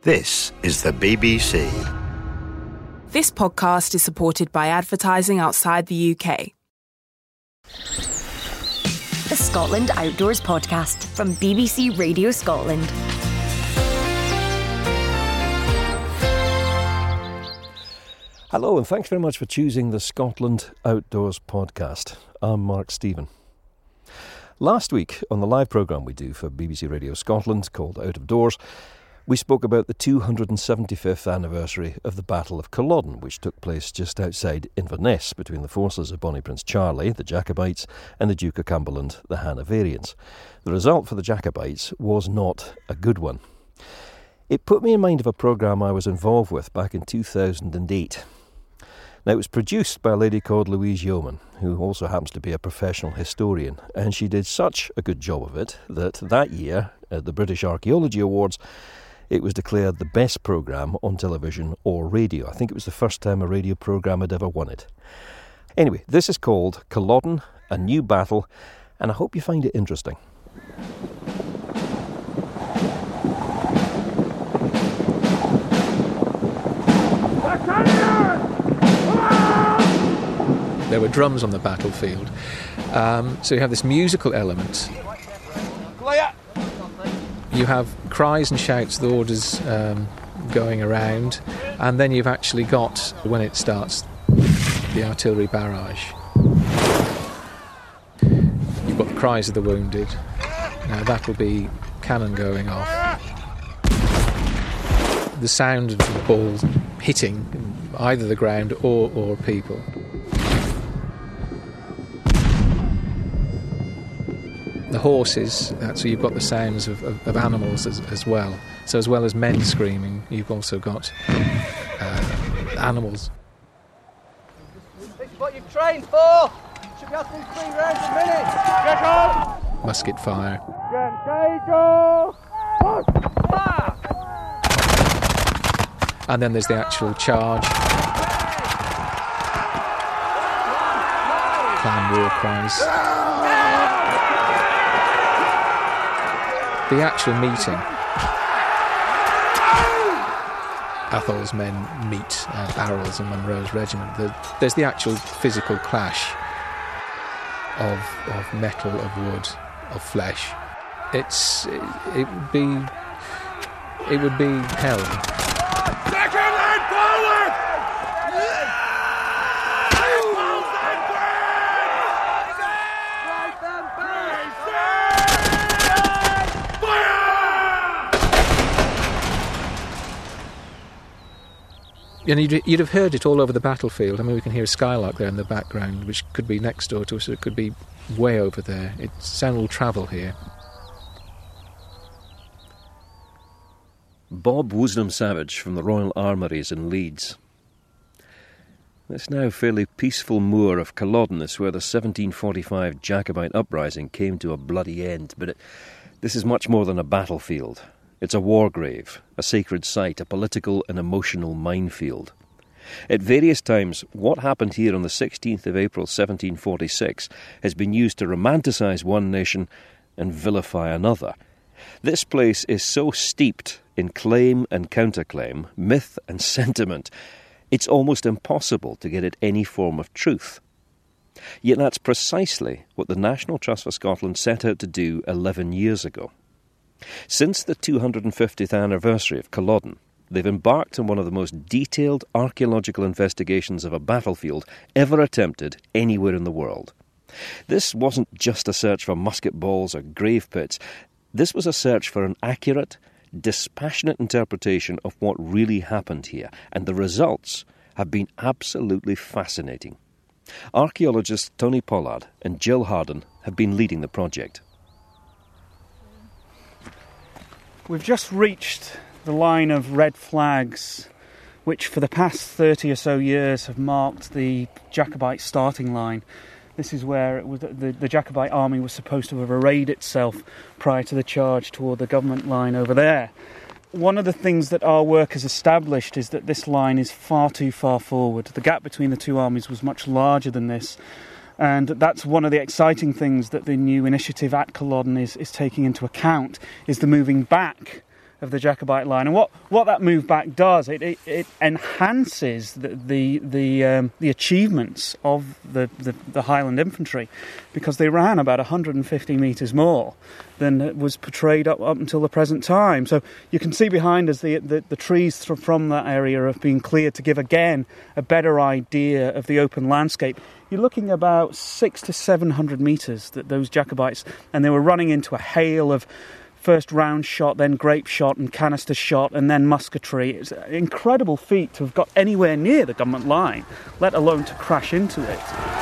This is the BBC. This podcast is supported by advertising outside the UK. The Scotland Outdoors Podcast from BBC Radio Scotland. Hello, and thanks very much for choosing the Scotland Outdoors Podcast. I'm Mark Stephen. Last week, on the live programme we do for BBC Radio Scotland called Out of Doors, we spoke about the 275th anniversary of the Battle of Culloden, which took place just outside Inverness between the forces of Bonnie Prince Charlie, the Jacobites, and the Duke of Cumberland, the Hanoverians. The result for the Jacobites was not a good one. It put me in mind of a programme I was involved with back in 2008. Now, it was produced by a lady called Louise Yeoman, who also happens to be a professional historian, and she did such a good job of it that year, at the British Archaeology Awards, it was declared the best programme on television or radio. I think it was the first time a radio programme had ever won it. Anyway, this is called Culloden, A New Battle, and I hope you find it interesting. There were drums on the battlefield, so you have this musical element. You have cries and shouts, the orders going around, and then you've actually got, when it starts, the artillery barrage. You've got the cries of the wounded. Now that will be cannon going off. The sound of the balls hitting either the ground or people. The horses, so you've got the sounds of animals as well. So as well as men screaming, you've also got animals. This is what you've trained for! Should be able to do 3 rounds a minute! Get on! Musket fire. And then there's the actual charge. Clan war cries. The actual meeting. Athol's men meet Barrel's and Munro's regiment. There's the actual physical clash of metal, of wood, of flesh. It would be hell. Second line forward! And you'd have heard it all over the battlefield. I mean, we can hear a skylark there in the background, which could be next door to us, or it could be way over there. Sound will travel here. Bob Woosnam-Savage from the Royal Armouries in Leeds. This now fairly peaceful moor of Culloden is where the 1745 Jacobite uprising came to a bloody end, but this is much more than a battlefield. It's a war grave, a sacred site, a political and emotional minefield. At various times, what happened here on the 16th of April 1746 has been used to romanticise one nation and vilify another. This place is so steeped in claim and counterclaim, myth and sentiment, it's almost impossible to get at any form of truth. Yet that's precisely what the National Trust for Scotland set out to do 11 years ago. Since the 250th anniversary of Culloden, they've embarked on one of the most detailed archaeological investigations of a battlefield ever attempted anywhere in the world. This wasn't just a search for musket balls or grave pits. This was a search for an accurate, dispassionate interpretation of what really happened here, and the results have been absolutely fascinating. Archaeologists Tony Pollard and Jill Harden have been leading the project. We've just reached the line of red flags which for the past 30 or so years have marked the Jacobite starting line. This is where the Jacobite army was supposed to have arrayed itself prior to the charge toward the government line over there. One of the things that our work has established is that this line is far too far forward. The gap between the two armies was much larger than this. And that's one of the exciting things that the new initiative at Culloden is taking into account, is the moving back of the Jacobite line. And what that move back does, it enhances the achievements of the Highland infantry, because they ran about 150 metres more than was portrayed up until the present time. So you can see behind us the trees from that area have been cleared to give again a better idea of the open landscape. You're looking about 600 to 700 metres, that those Jacobites, and they were running into a hail of first round shot, then grape shot and canister shot, and then musketry. It's an incredible feat to have got anywhere near the government line, let alone to crash into it.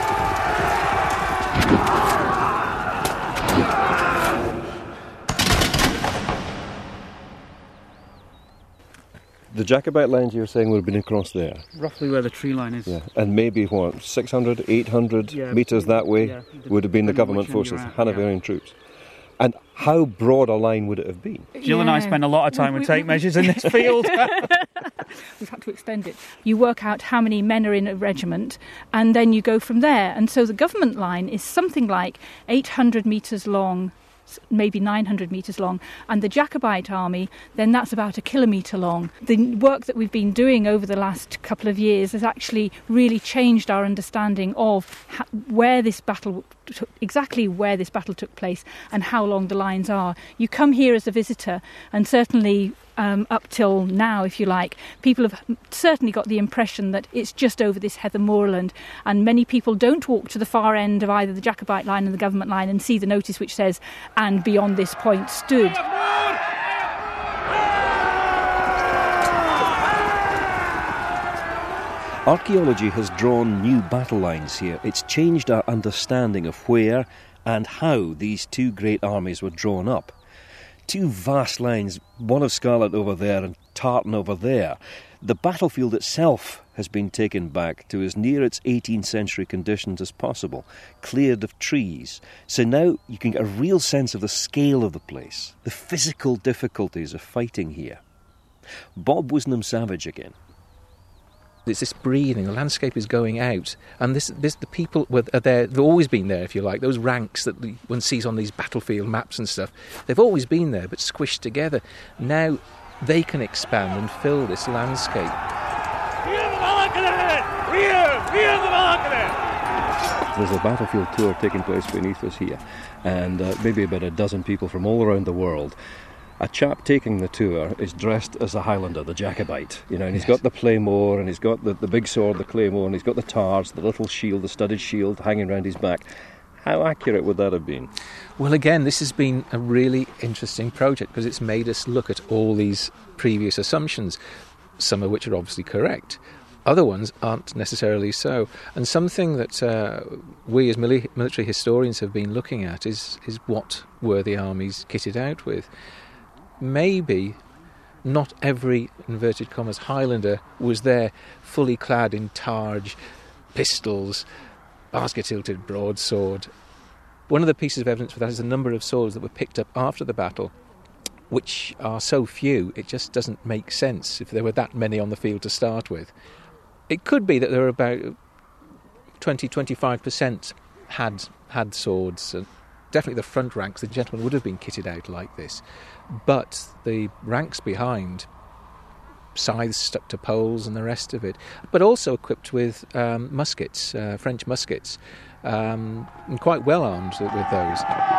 The Jacobite lines you were saying would have been across there? Roughly where the tree line is. Yeah, and maybe, 600, 800 metres that way would have been the government forces, Hanoverian troops. And how broad a line would it have been? Jill and I spend a lot of time with tape measures in this field. We've had to extend it. You work out how many men are in a regiment, and then you go from there. And so the government line is something like 800 metres long, maybe 900 metres long, and the Jacobite army, then that's about 1 kilometre long. The work that we've been doing over the last couple of years has actually really changed our understanding of exactly where this battle took place and how long the lines are. You come here as a visitor, and certainly up till now, if you like, people have certainly got the impression that it's just over this heather moorland, and many people don't walk to the far end of either the Jacobite line and the government line and see the notice which says, "and beyond this point stood." Archaeology has drawn new battle lines here. It's changed our understanding of where and how these two great armies were drawn up. Two vast lines, one of Scarlett over there and Tartan over there. The battlefield itself has been taken back to as near its 18th century conditions as possible, cleared of trees. So now you can get a real sense of the scale of the place, the physical difficulties of fighting here. Bob Wisnam-Savage again. It's this breathing, the landscape is going out, and the people are there, they've always been there, if you like, those ranks that one sees on these battlefield maps and stuff, they've always been there, but squished together. Now they can expand and fill this landscape. There's a battlefield tour taking place beneath us here, and maybe about a dozen people from all around the world. A chap taking the tour is dressed as a Highlander, the Jacobite, and he's got the claymore, and he's got the big sword, the claymore, and he's got the tars, the little shield, the studded shield hanging around his back. How accurate would that have been? Well, again, this has been a really interesting project because it's made us look at all these previous assumptions, some of which are obviously correct. Other ones aren't necessarily so. And something that we as military historians have been looking at is what were the armies kitted out with. Maybe not every, inverted commas, Highlander was there fully clad in targe, pistols, basket-hilted broadsword. One of the pieces of evidence for that is the number of swords that were picked up after the battle, which are so few, it just doesn't make sense if there were that many on the field to start with. It could be that there were about 20-25% had swords. Definitely the front ranks, the gentlemen would have been kitted out like this. But the ranks behind, scythes stuck to poles and the rest of it, but also equipped with muskets, French muskets, and quite well armed with those.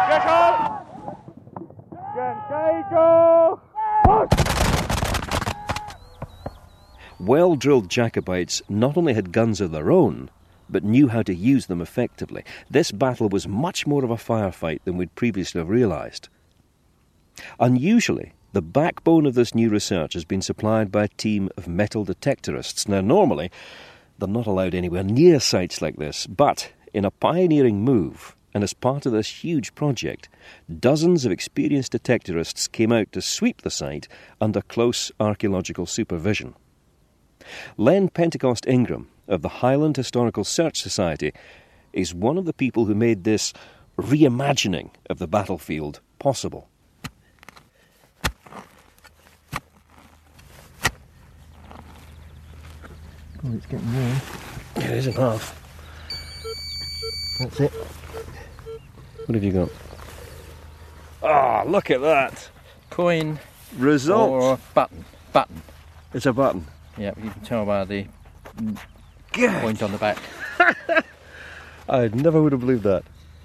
Well-drilled Jacobites not only had guns of their own, but knew how to use them effectively. This battle was much more of a firefight than we'd previously have realised. Unusually, the backbone of this new research has been supplied by a team of metal detectorists. Now, normally, they're not allowed anywhere near sites like this, but in a pioneering move, and as part of this huge project, dozens of experienced detectorists came out to sweep the site under close archaeological supervision. Len Pentecost Ingram of the Highland Historical Search Society is one of the people who made this reimagining of the battlefield possible. Oh, it's getting warm. It is enough. That's it. What have you got? Ah, look at that! Coin Results. Or a button. It's a button. Yeah, you can tell by the point on the back. I never would have believed that.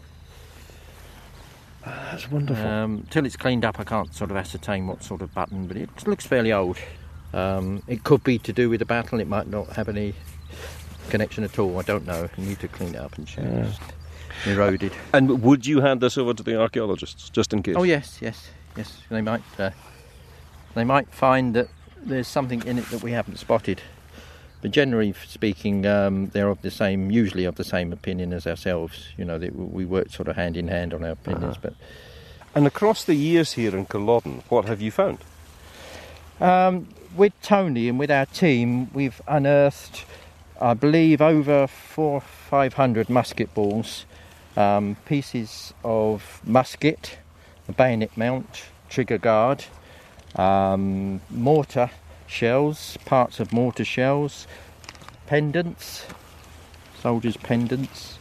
That's wonderful. Till it's cleaned up, I can't sort of ascertain what sort of button, but it looks fairly old. It could be to do with the battle. It might not have any connection at all. I don't know. I need to clean it up and check. It's eroded. And would you hand this over to the archaeologists, just in case? Oh yes. They might find that there's something in it that we haven't spotted. But generally speaking, they're usually of the same opinion as ourselves. You know, we work sort of hand in hand on our opinions. But and across the years here in Culloden, what have you found? With Tony and with our team, we've unearthed, I believe, over 400 or 500 musket balls, pieces of musket, a bayonet mount, trigger guard, mortar shells, parts of mortar shells, pendants, soldiers' pendants.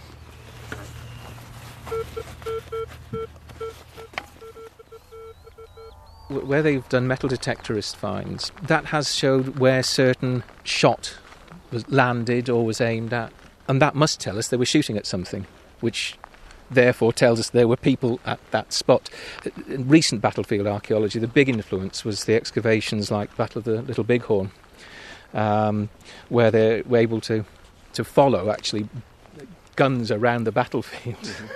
Where they've done metal detectorist finds, that has showed where certain shot was landed or was aimed at, and that must tell us they were shooting at something, which therefore tells us there were people at that spot. In recent battlefield archaeology, the big influence was the excavations like Battle of the Little Bighorn, where they were able to follow actually guns around the battlefield.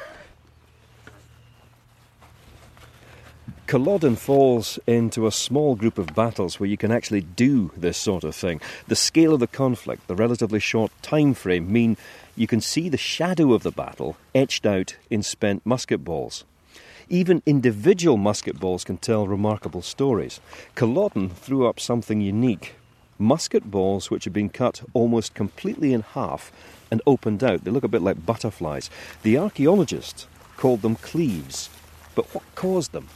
Culloden falls into a small group of battles where you can actually do this sort of thing. The scale of the conflict, the relatively short time frame mean you can see the shadow of the battle etched out in spent musket balls. Even individual musket balls can tell remarkable stories. Culloden threw up something unique. Musket balls which had been cut almost completely in half and opened out. They look a bit like butterflies. The archaeologist called them cleaves. But what caused them?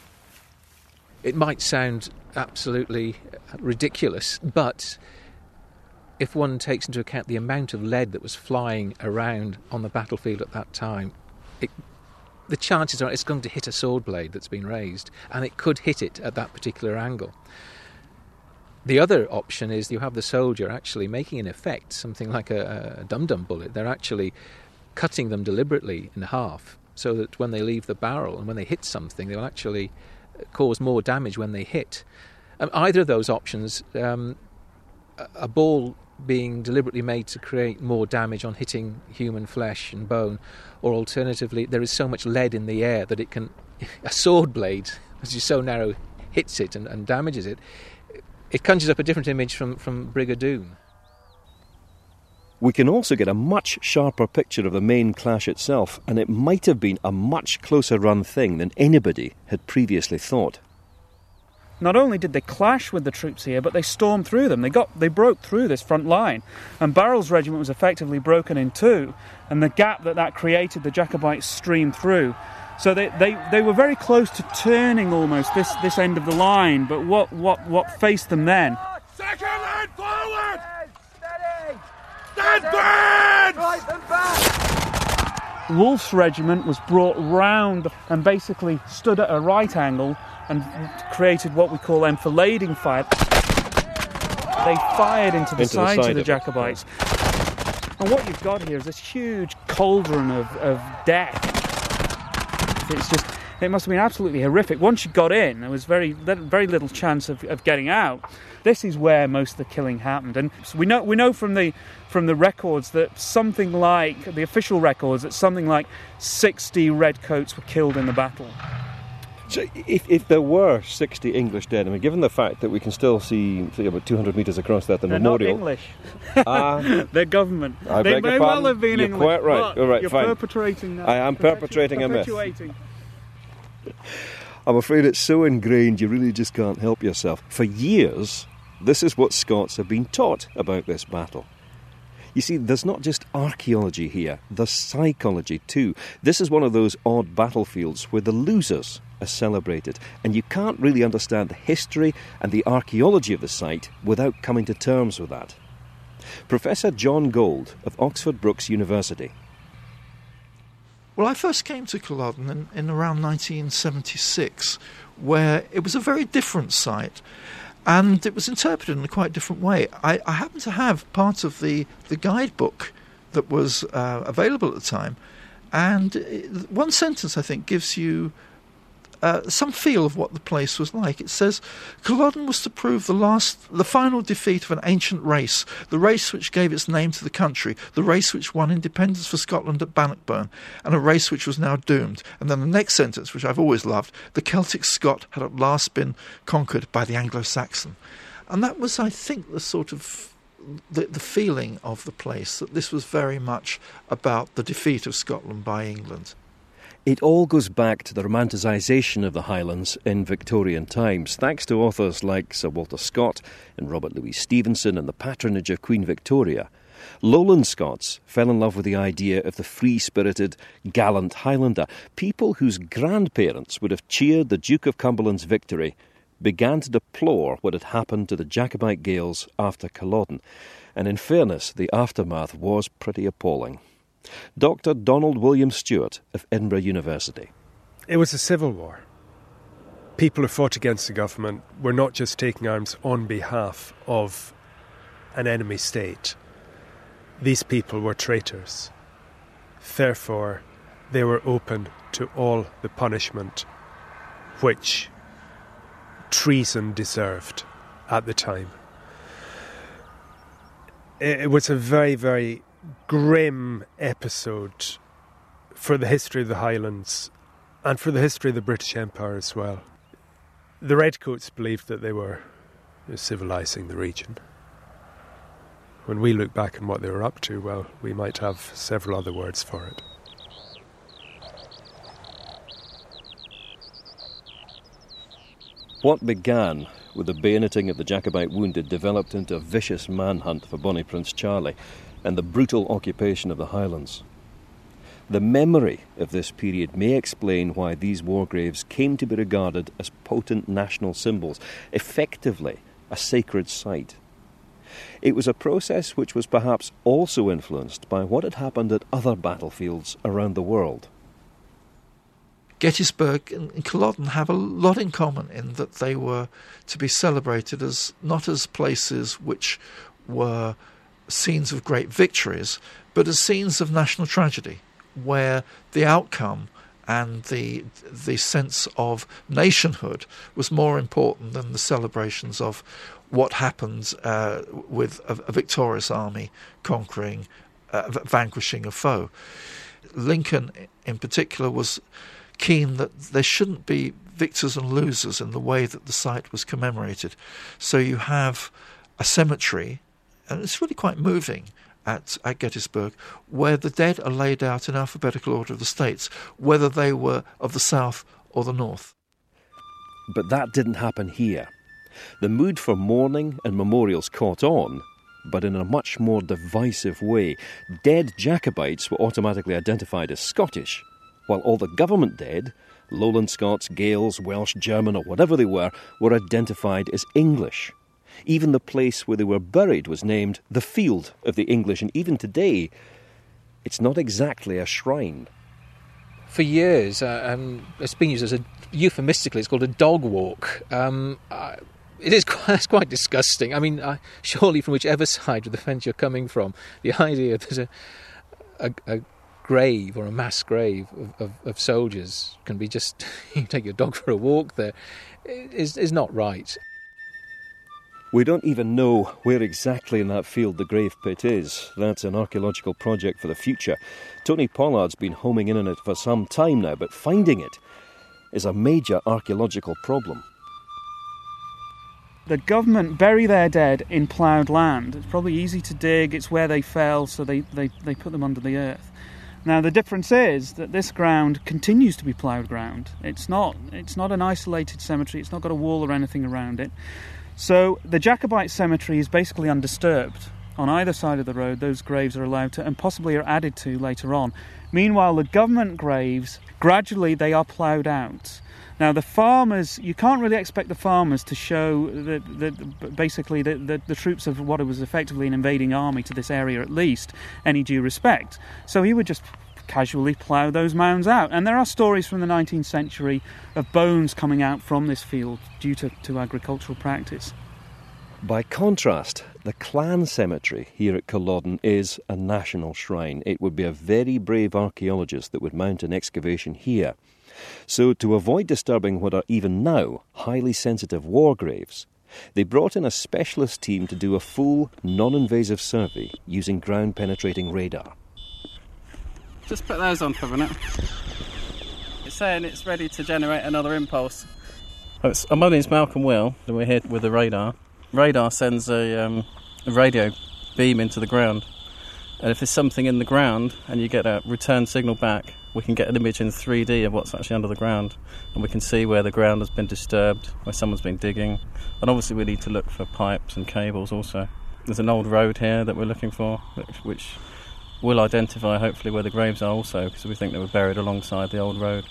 It might sound absolutely ridiculous, but if one takes into account the amount of lead that was flying around on the battlefield at that time, the chances are it's going to hit a sword blade that's been raised, and it could hit it at that particular angle. The other option is you have the soldier actually making an effect, something like a dum-dum bullet. They're actually cutting them deliberately in half so that when they leave the barrel and when they hit something, they'll actually cause more damage when they hit. Either of those options, a ball being deliberately made to create more damage on hitting human flesh and bone, or alternatively, there is so much lead in the air that it can, a sword blade, which is so narrow, hits it and damages it. It conjures up a different image from Brigadoon. We can also get a much sharper picture of the main clash itself, and it might have been a much closer run thing than anybody had previously thought. Not only did they clash with the troops here, but they stormed through them. They broke through this front line, and Barrel's regiment was effectively broken in two, and the gap that created, the Jacobites streamed through. So they were very close to turning almost this end of the line, but what faced them then? Second line forward! Steady! Stand back! Right them back! Wolfe's regiment was brought round and basically stood at a right angle and created what we call enfilading fire. They fired into the sides of the Jacobites. And what you've got here is this huge cauldron of death. It must have been absolutely horrific. Once you got in, there was very little chance of getting out. This is where most of the killing happened, and so we know from the records that something like the official records that something like 60 redcoats were killed in the battle. So if there were 60 English dead, I mean, given the fact that we can still see about 200 metres across that the memorial... They're not English. They're government. They may well have been English. You're quite right. All right, you're fine. perpetrating that. I am perpetrating a myth. I'm afraid it's so ingrained you really just can't help yourself. For years, this is what Scots have been taught about this battle. You see, there's not just archaeology here, there's psychology too. This is one of those odd battlefields where the losers are celebrated, and you can't really understand the history and the archaeology of the site without coming to terms with that. Professor John Gold of Oxford Brookes University. Well, I first came to Culloden in around 1976, where it was a very different site, and it was interpreted in a quite different way. I happened to have part of the guidebook that was available at the time, and one sentence, I think, gives you some feel of what the place was like. It says, Culloden was to prove the final defeat of an ancient race, the race which gave its name to the country, the race which won independence for Scotland at Bannockburn, and a race which was now doomed. And then the next sentence, which I've always loved, the Celtic Scot had at last been conquered by the Anglo-Saxon. And that was, I think, the sort of the feeling of the place, that this was very much about the defeat of Scotland by England. It all goes back to the romanticisation of the Highlands in Victorian times, thanks to authors like Sir Walter Scott and Robert Louis Stevenson and the patronage of Queen Victoria. Lowland Scots fell in love with the idea of the free-spirited, gallant Highlander. People whose grandparents would have cheered the Duke of Cumberland's victory began to deplore what had happened to the Jacobite Gaels after Culloden. And in fairness, the aftermath was pretty appalling. Dr. Donald William Stewart of Edinburgh University. It was a civil war. People who fought against the government were not just taking arms on behalf of an enemy state. These people were traitors. Therefore, they were open to all the punishment which treason deserved at the time. It was a very, very grim episode for the history of the Highlands and for the history of the British Empire as well. The Redcoats believed that they were civilising the region. When we look back on what they were up to, well, we might have several other words for it. What began with the bayoneting of the Jacobite wounded developed into a vicious manhunt for Bonnie Prince Charlie and the brutal occupation of the Highlands. The memory of this period may explain why these war graves came to be regarded as potent national symbols, effectively a sacred site. It was a process which was perhaps also influenced by what had happened at other battlefields around the world. Gettysburg and Culloden have a lot in common in that they were to be celebrated as not as places which were scenes of great victories, but as scenes of national tragedy, where the outcome and the sense of nationhood was more important than the celebrations of what happened with a victorious army conquering, vanquishing a foe. Lincoln, in particular, was keen that there shouldn't be victors and losers in the way that the site was commemorated. So you have a cemetery, and it's really quite moving at Gettysburg, where the dead are laid out in alphabetical order of the states, whether they were of the South or the North. But that didn't happen here. The mood for mourning and memorials caught on, but in a much more divisive way. Dead Jacobites were automatically identified as Scottish, while all the government dead, Lowland Scots, Gaels, Welsh, German, or whatever they were identified as English. Even the place where they were buried was named the Field of the English, and even today, it's not exactly a shrine. For years, it's been used as euphemistically, it's called a dog walk. It's quite disgusting. I mean, surely from whichever side of the fence you're coming from, the idea that there's a grave or a mass grave of soldiers can be just, you take your dog for a walk there, is not right. We don't even know where exactly in that field the grave pit is. That's an archaeological project for the future. Tony Pollard's been homing in on it for some time now, but finding it is a major archaeological problem. The government bury their dead in ploughed land. It's probably easy to dig, it's where they fell, so they put them under the earth. Now the difference is that this ground continues to be ploughed ground. It's not an isolated cemetery, it's not got a wall or anything around it. So the Jacobite cemetery is basically undisturbed. On either side of the road, those graves are allowed to, and possibly are added to later on. Meanwhile, the government graves, gradually they are ploughed out. Now the farmers, you can't really expect the farmers to show the troops of what was effectively an invading army to this area at least any due respect. So he would just casually plough those mounds out. And there are stories from the 19th century of bones coming out from this field due to agricultural practice. By contrast, the clan cemetery here at Culloden is a national shrine. It would be a very brave archaeologist that would mount an excavation here. So to avoid disturbing what are even now highly sensitive war graves, they brought in a specialist team to do a full, non-invasive survey using ground-penetrating radar. Just put those on for a minute. It's saying it's ready to generate another impulse. My name's Malcolm Will, and we're here with the radar. Radar sends a radio beam into the ground, and if there's something in the ground and you get a return signal back, we can get an image in 3D of what's actually under the ground, and we can see where the ground has been disturbed, where someone's been digging, and obviously we need to look for pipes and cables also. There's an old road here that we're looking for, which will identify hopefully where the graves are also, because we think they were buried alongside the old road.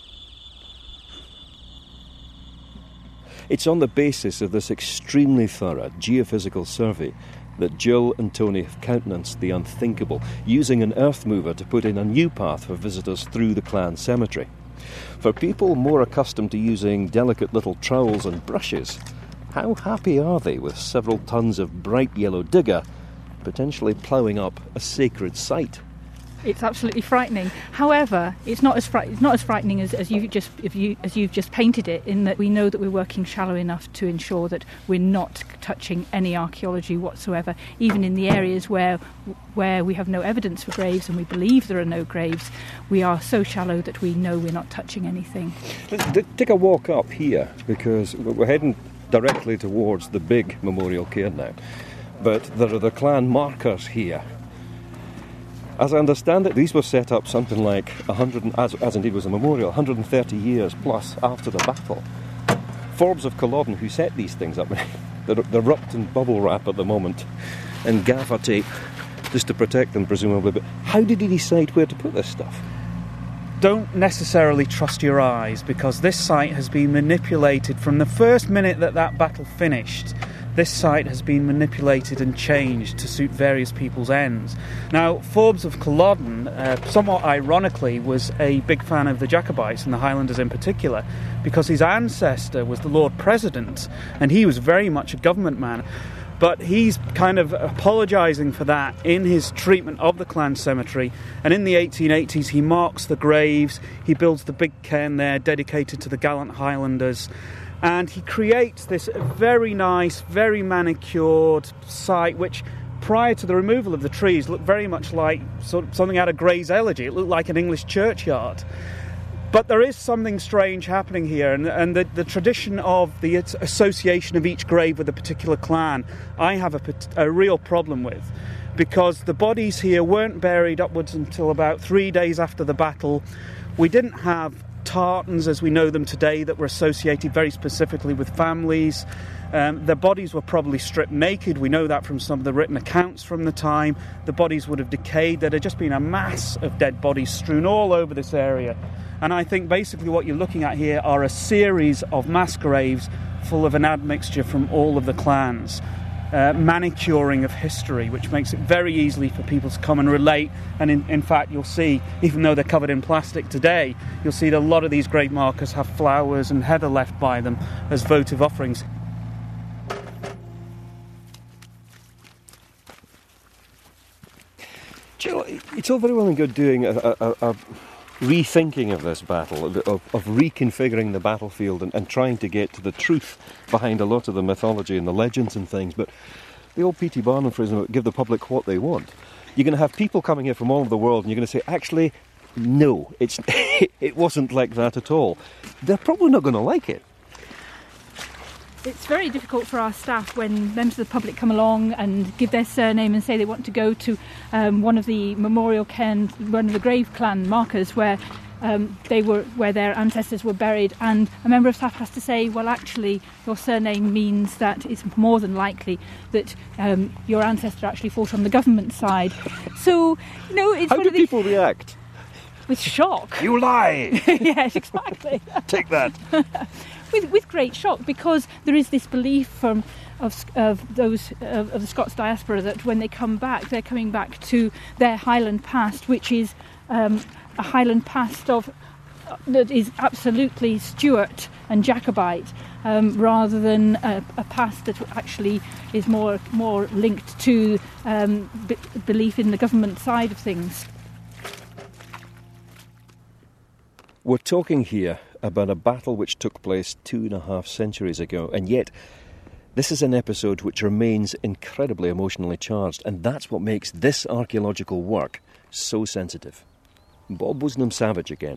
It's on the basis of this extremely thorough geophysical survey that Jill and Tony have countenanced the unthinkable, using an earth mover to put in a new path for visitors through the clan cemetery. For people more accustomed to using delicate little trowels and brushes, how happy are they with several tons of bright yellow digger potentially ploughing up a sacred site? It's absolutely frightening. However, it's not as frightening as you've just painted it, in that we know that we're working shallow enough to ensure that we're not touching any archaeology whatsoever. Even in the areas where we have no evidence for graves and we believe there are no graves, we are so shallow that we know we're not touching anything. Let's take a walk up here, because we're heading directly towards the big memorial cairn now. But there are the clan markers here. As I understand it, these were set up something like as indeed was a memorial, 130 years plus after the battle. Forbes of Culloden, who set these things up, they're wrapped in bubble wrap at the moment and gaffer tape, just to protect them presumably. But how did he decide where to put this stuff? Don't necessarily trust your eyes, because this site has been manipulated from the first minute that battle finished. This site has been manipulated and changed to suit various people's ends. Now, Forbes of Culloden, somewhat ironically, was a big fan of the Jacobites and the Highlanders in particular, because his ancestor was the Lord President, and he was very much a government man. But he's kind of apologising for that in his treatment of the clan cemetery. And in the 1880s, he marks the graves, he builds the big cairn there dedicated to the gallant Highlanders. And he creates this very nice, very manicured site, which prior to the removal of the trees looked very much like sort of something out of Gray's Elegy. It looked like an English churchyard. But there is something strange happening here, and the tradition of the association of each grave with a particular clan, I have a real problem with, because the bodies here weren't buried upwards until about 3 days after the battle. We didn't have tartans as we know them today that were associated very specifically with families. Their bodies were probably stripped naked. We know that from some of the written accounts from the time. The bodies would have decayed. There had just been a mass of dead bodies strewn all over this area. And I think basically what you're looking at here are a series of mass graves full of an admixture from all of the clans. Manicuring of history, which makes it very easily for people to come and relate. And in fact, you'll see, even though they're covered in plastic today, you'll see that a lot of these grave markers have flowers and heather left by them as votive offerings. Jill, it's all very well and good doing a rethinking of this battle, of reconfiguring the battlefield and trying to get to the truth behind a lot of the mythology and the legends and things, but the old P.T. Barnum phrase, give the public what they want. You're going to have people coming here from all over the world and you're going to say, actually, no, it wasn't like that at all. They're probably not going to like it. It's very difficult for our staff when members of the public come along and give their surname and say they want to go to one of the memorial cairns, one of the grave clan markers where where their ancestors were buried, and a member of staff has to say, well, actually, your surname means that it's more than likely that your ancestor actually fought on the government side. So, it's how do people react? With shock. You lie! Yes, exactly. Take that. With great shock, because there is this belief of the Scots diaspora that when they come back, they're coming back to their Highland past, which is a Highland past that is absolutely Stuart and Jacobite, rather than a past that actually is more linked to belief in the government side of things. We're talking here about a battle which took place 2.5 centuries ago, and yet this is an episode which remains incredibly emotionally charged, and that's what makes this archaeological work so sensitive. Bob Woosnam-Savage again.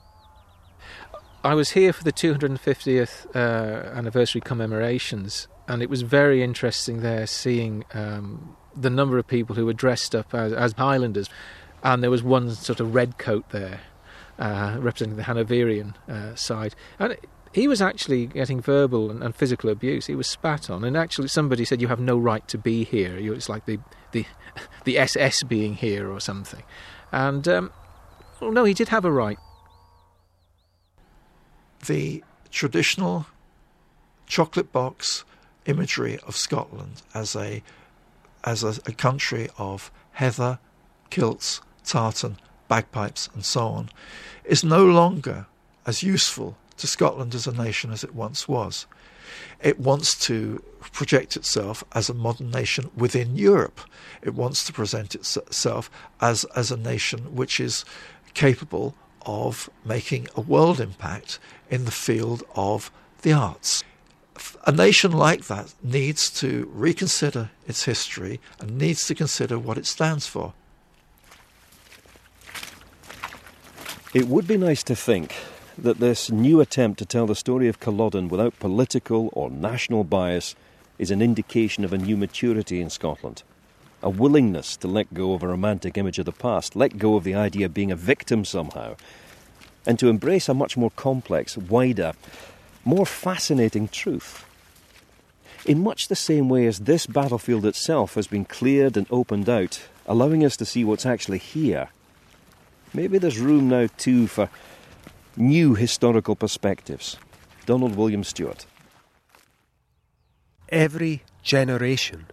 I was here for the 250th anniversary commemorations, and it was very interesting there seeing the number of people who were dressed up as Highlanders, and there was one sort of red coat there representing the Hanoverian side, and he was actually getting verbal and physical abuse. He was spat on, and actually somebody said, "You have no right to be here. It's like the SS being here or something." And no, he did have a right. The traditional chocolate box imagery of Scotland as a country of heather, kilts, tartan, bagpipes and so on is no longer as useful to Scotland as a nation as it once was. It wants to project itself as a modern nation within Europe. It wants to present itself as a nation which is capable of making a world impact in the field of the arts. A nation like that needs to reconsider its history and needs to consider what it stands for. It would be nice to think that this new attempt to tell the story of Culloden without political or national bias is an indication of a new maturity in Scotland. A willingness to let go of a romantic image of the past, let go of the idea of being a victim somehow, and to embrace a much more complex, wider, more fascinating truth. In much the same way as this battlefield itself has been cleared and opened out, allowing us to see what's actually here, maybe there's room now too for new historical perspectives. Donald William Stewart. Every generation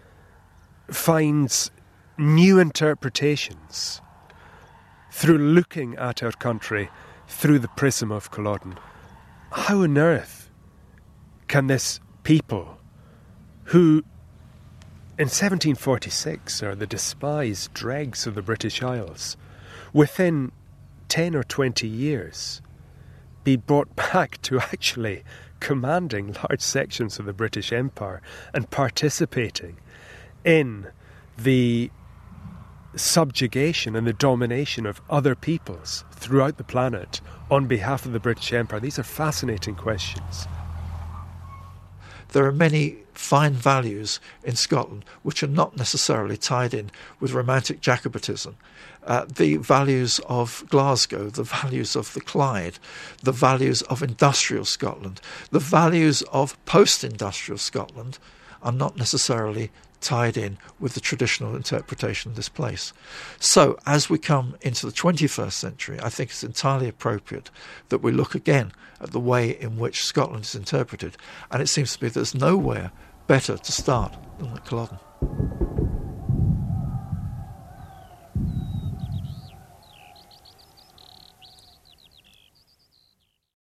finds new interpretations through looking at our country through the prism of Culloden. How on earth can this people who in 1746 are the despised dregs of the British Isles, within 10 or 20 years be brought back to actually commanding large sections of the British Empire and participating in the subjugation and the domination of other peoples throughout the planet on behalf of the British Empire? These are fascinating questions. There are many fine values in Scotland which are not necessarily tied in with romantic Jacobitism. The values of Glasgow, the values of the Clyde, the values of industrial Scotland, the values of post-industrial Scotland are not necessarily tied in with the traditional interpretation of this place. So, as we come into the 21st century, I think it's entirely appropriate that we look again at the way in which Scotland is interpreted, and it seems to me there's nowhere better to start than at Culloden.